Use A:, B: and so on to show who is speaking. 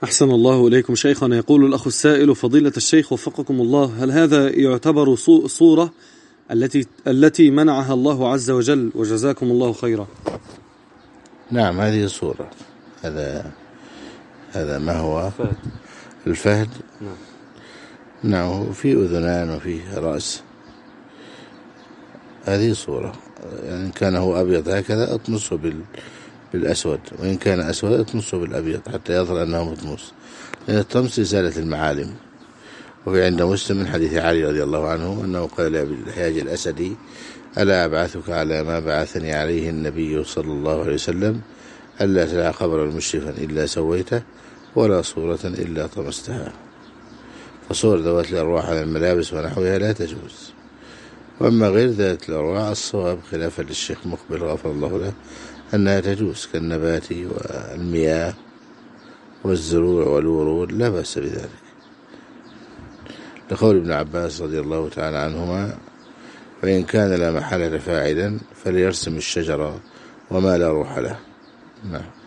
A: أحسن الله إليكم شيخنا. يقول الأخ السائل: فضيلة الشيخ وفقكم الله، هل هذا يعتبر صورة التي منعها الله عز وجل؟ وجزاكم الله خيرا.
B: نعم، هذه صورة. هذا ما هو الفهد. نعم، في أذنان وفي رأس. هذه صورة، يعني إن كان هو أبيض هكذا اطمسه بالأسود، وإن كان أسود اطمسه بالأبيض حتى يظهر أنه مطموس، لأن الطمس إزالة المعالم. وفي عند مسلم من حديث علي رضي الله عنه أنه قال لأبي الحياج الأسدي: ألا أبعثك على ما بعثني عليه النبي صلى الله عليه وسلم، ألا تدع قبرا مشرفا إلا سويته، ولا صورة إلا طمستها. فصور ذوات الأرواح على الملابس ونحوها لا تجوز. وأما غير ذات الأرواح الصواب خلافا للشيخ مقبل غفر الله له أنها تجوز، كالنبات والمياه والزروع والورود، لا بأس بذلك، لقول ابن عباس رضي الله تعالى عنهما: فإن كان لا محالة فاعلا فليرسم الشجرة وما لا روح له. نعم.